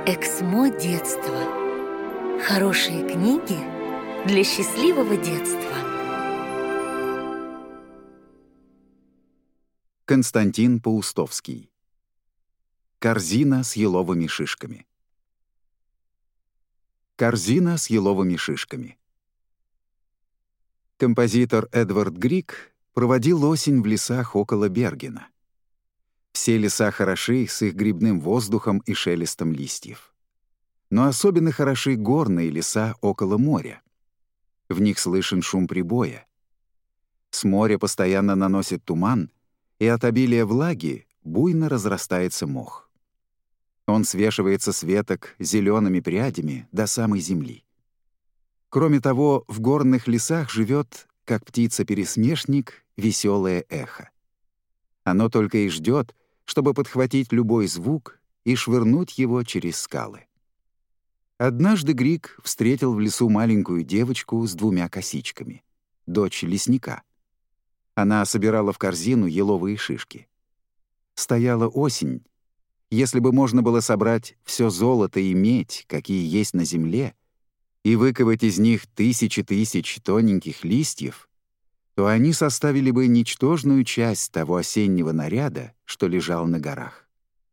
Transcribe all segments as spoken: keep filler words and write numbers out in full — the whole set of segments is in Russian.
Эксмо детства. Хорошие книги для счастливого детства. Константин Паустовский. Корзина с еловыми шишками. Корзина с еловыми шишками. Композитор Эдвард Григ проводил осень в лесах около Бергена. Все леса хороши с их грибным воздухом и шелестом листьев. Но особенно хороши горные леса около моря. В них слышен шум прибоя. С моря постоянно наносит туман, и от обилия влаги буйно разрастается мох. Он свешивается с веток зелеными прядями до самой земли. Кроме того, в горных лесах живет, как птица-пересмешник, веселое эхо. Оно только и ждет, чтобы подхватить любой звук и швырнуть его через скалы. Однажды Григ встретил в лесу маленькую девочку с двумя косичками, дочь лесника. Она собирала в корзину еловые шишки. Стояла осень. Если бы можно было собрать все золото и медь, какие есть на земле, и выковать из них тысячи тысяч тоненьких листьев, то они составили бы ничтожную часть того осеннего наряда, что лежал на горах.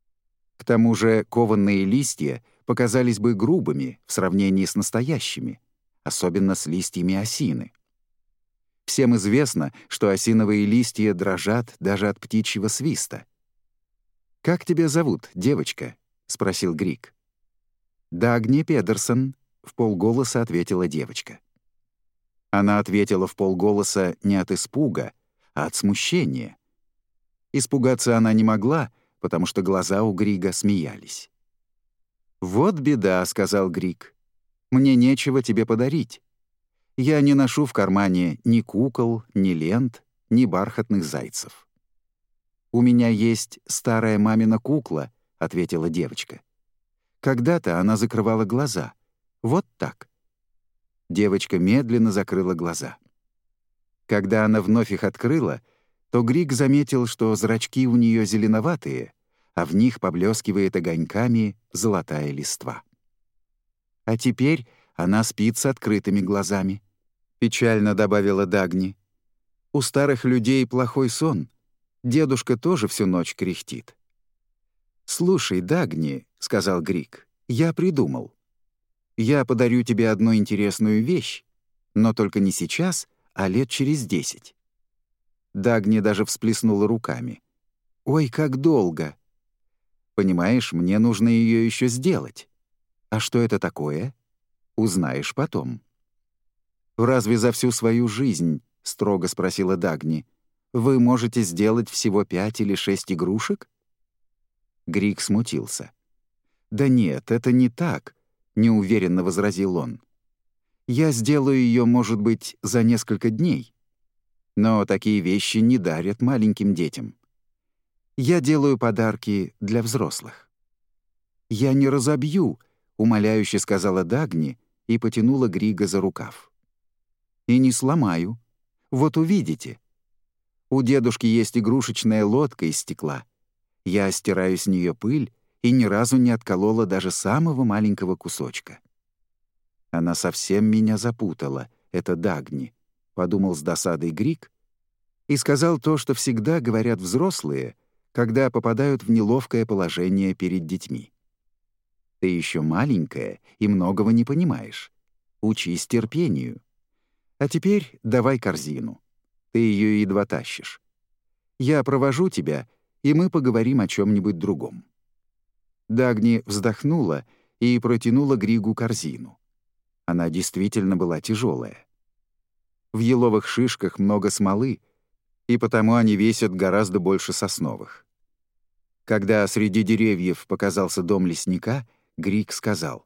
К тому же кованные листья показались бы грубыми в сравнении с настоящими, особенно с листьями осины. Всем известно, что осиновые листья дрожат даже от птичьего свиста. «Как тебя зовут, девочка?» — спросил Григ. «Дагни Педерсон», — вполголоса ответила девочка. Она ответила вполголоса не от испуга, а от смущения. Испугаться она не могла, потому что глаза у Грига смеялись. «Вот беда», — сказал Григ. «Мне нечего тебе подарить. Я не ношу в кармане ни кукол, ни лент, ни бархатных зайцев». «У меня есть старая мамина кукла», — ответила девочка. «Когда-то она закрывала глаза. Вот так». Девочка медленно закрыла глаза. Когда она вновь их открыла, то Григ заметил, что зрачки у нее зеленоватые, а в них поблескивает огоньками золотая листва. «А теперь она спит с открытыми глазами», — печально добавила Дагни. «У старых людей плохой сон. Дедушка тоже всю ночь кряхтит». «Слушай, Дагни», — сказал Григ, — «я придумал. Я подарю тебе одну интересную вещь, но только не сейчас, а лет через десять». Дагни даже всплеснула руками. «Ой, как долго!» «Понимаешь, мне нужно ее еще сделать». «А что это такое?» «Узнаешь потом». «Разве за всю свою жизнь, — строго спросила Дагни, — вы можете сделать всего пять или шесть игрушек?» Григ смутился. «Да нет, это не так», — неуверенно возразил он. «Я сделаю ее, может быть, за несколько дней. Но такие вещи не дарят маленьким детям. Я делаю подарки для взрослых». «Я не разобью», — умоляюще сказала Дагни и потянула Грига за рукав. «И не сломаю. Вот увидите. У дедушки есть игрушечная лодка из стекла. Я стираю с нее пыль и ни разу не отколола даже самого маленького кусочка». «Она совсем меня запутала, это Дагни», — подумал с досадой Григ и сказал то, что всегда говорят взрослые, когда попадают в неловкое положение перед детьми. «Ты еще маленькая и многого не понимаешь. Учись терпению. А теперь давай корзину. Ты ее едва тащишь. Я провожу тебя, и мы поговорим о чем-нибудь другом». Дагни вздохнула и протянула Григу корзину. Она действительно была тяжелая. В еловых шишках много смолы, и потому они весят гораздо больше сосновых. Когда среди деревьев показался дом лесника, Григ сказал: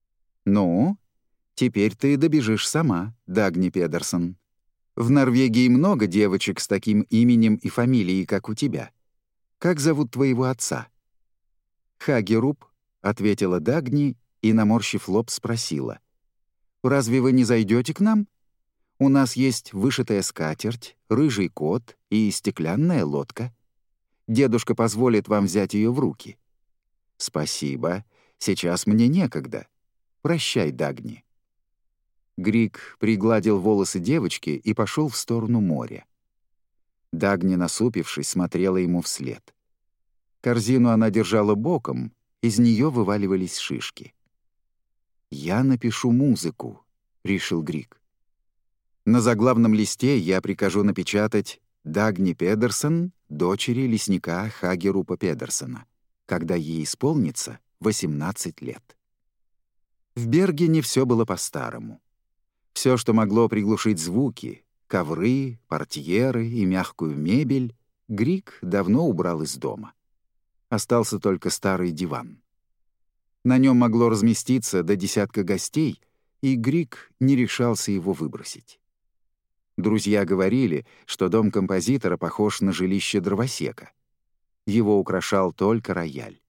«Ну, теперь ты добежишь сама, Дагни Педерсон. В Норвегии много девочек с таким именем и фамилией, как у тебя. Как зовут твоего отца?» «Хагеруб», — ответила Дагни и, наморщив лоб, спросила: «Разве вы не зайдете к нам? У нас есть вышитая скатерть, рыжий кот и стеклянная лодка. Дедушка позволит вам взять ее в руки». «Спасибо. Сейчас мне некогда. Прощай, Дагни». Грик пригладил волосы девочки и пошел в сторону моря. Дагни, насупившись, смотрела ему вслед. Корзину она держала боком, из нее вываливались шишки. «Я напишу музыку», — решил Грик. «На заглавном листе я прикажу напечатать «Дагни Педерсон, дочери лесника Хагерупа Педерсона, когда ей исполнится восемнадцать лет». В Бергене все было по-старому. Все, что могло приглушить звуки, ковры, портьеры и мягкую мебель, Грик давно убрал из дома. Остался только старый диван. На нем могло разместиться до десятка гостей, и Грик не решался его выбросить. Друзья говорили, что дом композитора похож на жилище дровосека. Его украшал только рояль.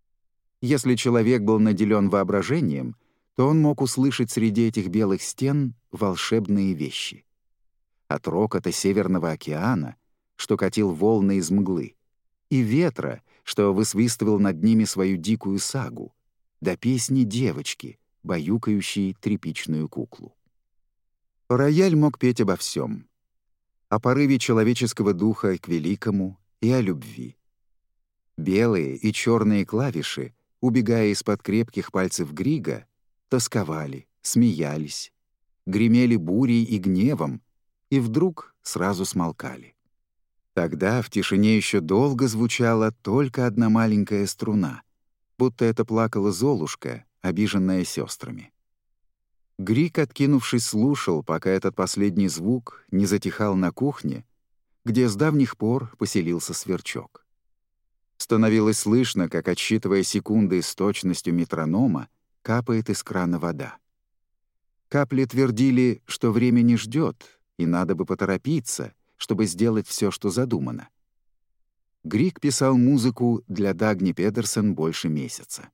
Если человек был наделен воображением, то он мог услышать среди этих белых стен волшебные вещи. От рокота Северного океана, что катил волны из мглы, и ветра, что высвистывал над ними свою дикую сагу, до песни девочки, баюкающей тряпичную куклу. Рояль мог петь обо всем. О порыве человеческого духа к великому и о любви. Белые и черные клавиши, убегая из-под крепких пальцев Грига, тосковали, смеялись, гремели бурей и гневом, и вдруг сразу смолкали. Тогда в тишине еще долго звучала только одна маленькая струна, будто это плакала Золушка, обиженная сестрами. Грик, откинувшись, слушал, пока этот последний звук не затихал на кухне, где с давних пор поселился Сверчок. Становилось слышно, как, отсчитывая секунды с точностью метронома, капает из крана вода. Капли твердили, что время не ждет, и надо бы поторопиться, чтобы сделать все, что задумано. Грик писал музыку для Дагни Педерсон больше месяца.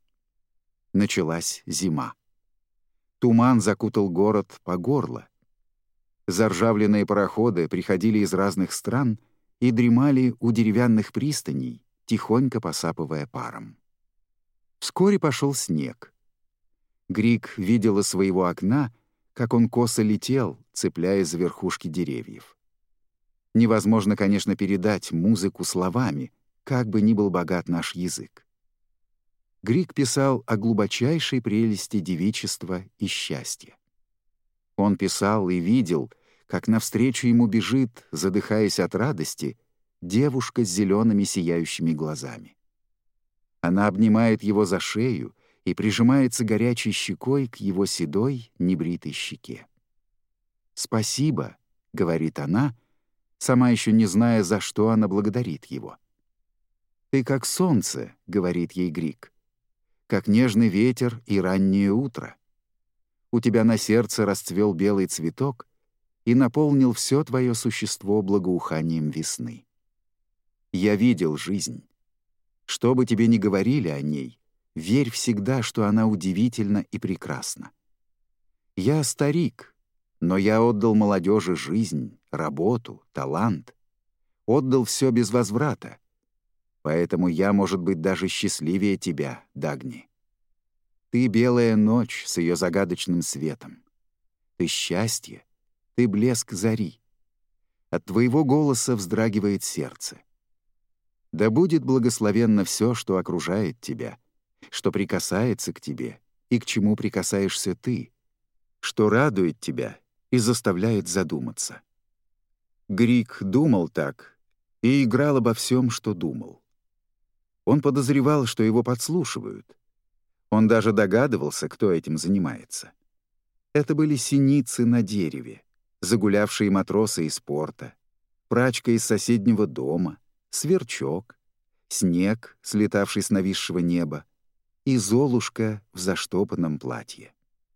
Началась зима. Туман закутал город по горло. Заржавленные пароходы приходили из разных стран и дремали у деревянных пристаней, тихонько посапывая паром. Вскоре пошел снег. Грик видел из своего окна, как он косо летел, цепляясь за верхушки деревьев. Невозможно, конечно, передать музыку словами, как бы ни был богат наш язык. Грик писал о глубочайшей прелести девичества и счастья. Он писал и видел, как навстречу ему бежит, задыхаясь от радости, девушка с зелеными сияющими глазами. Она обнимает его за шею и прижимается горячей щекой к его седой, небритой щеке. «Спасибо», — говорит она, сама еще не зная, за что она благодарит его. «Ты как солнце», — говорит ей Грик, «как нежный ветер и раннее утро. У тебя на сердце расцвел белый цветок и наполнил все твое существо благоуханием весны. Я видел жизнь. Что бы тебе ни говорили о ней, верь всегда, что она удивительна и прекрасна. Я старик, но я отдал молодежи жизнь, работу, талант. Отдал все без возврата. Поэтому я, может быть, даже счастливее тебя, Дагни. Ты — белая ночь с ее загадочным светом. Ты — счастье, ты — блеск зари. От твоего голоса вздрагивает сердце. Да будет благословенно все, что окружает тебя, что прикасается к тебе и к чему прикасаешься ты, что радует тебя и заставляет задуматься». Грик думал так и играл обо всем, что думал. Он подозревал, что его подслушивают. Он даже догадывался, кто этим занимается. Это были синицы на дереве, загулявшие матросы из порта, прачка из соседнего дома, сверчок, снег, слетавший с нависшего неба, и Золушка в заштопанном платье.